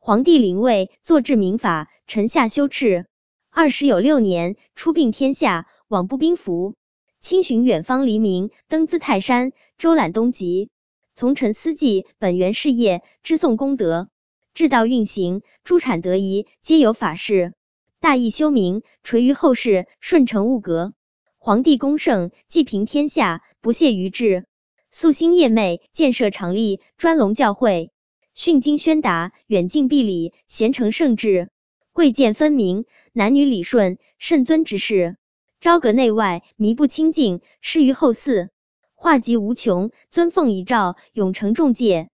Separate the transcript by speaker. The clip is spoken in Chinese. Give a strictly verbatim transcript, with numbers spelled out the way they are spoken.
Speaker 1: 皇帝临位，坐治民法，臣下修饬。二十有六年，出并天下，往步兵符，亲巡远方黎民，登兹泰山，周览东极，从臣思记本源事业，知颂功德，治道运行，诸产得宜，皆有法事，大义修明，垂于后世，顺承物格。皇帝功盛，济平天下，不懈于治，夙兴夜寐，建设常例，专隆教诲，训经宣达，远近必礼，贤承圣制，贵贱分明，男女礼顺，慎尊之事，朝阁内外，弥不清净，施于后嗣，化极无穷，尊奉遗诏，永承重戒。